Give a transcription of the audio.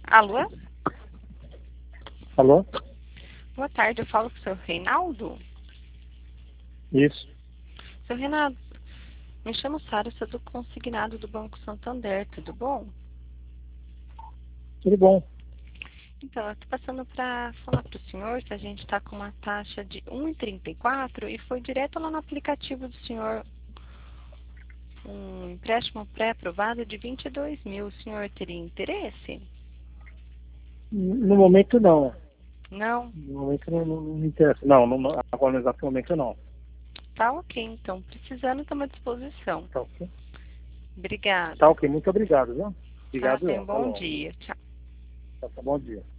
Alô? Alô? Boa tarde, eu falo com o seu Reinaldo. Isso. Seu Reinaldo, me chamo Sara, sou do consignado do Banco Santander, tudo bom? Tudo bom. Então, eu estou passando para falar para o senhor que a gente está com uma taxa de 1,34 e foi direto lá no aplicativo do senhor um empréstimo pré-aprovado de 22 mil. O senhor teria interesse? No momento não. Não? No momento não me interessa. Não, agora no exato momento não. Tá ok, então. Precisando, estamos à disposição. Tá ok? Tá Obrigada. ok, muito obrigado, viu? Tá, Obrigado, tenha um até bom logo. dia. Tchau. Tá bom dia.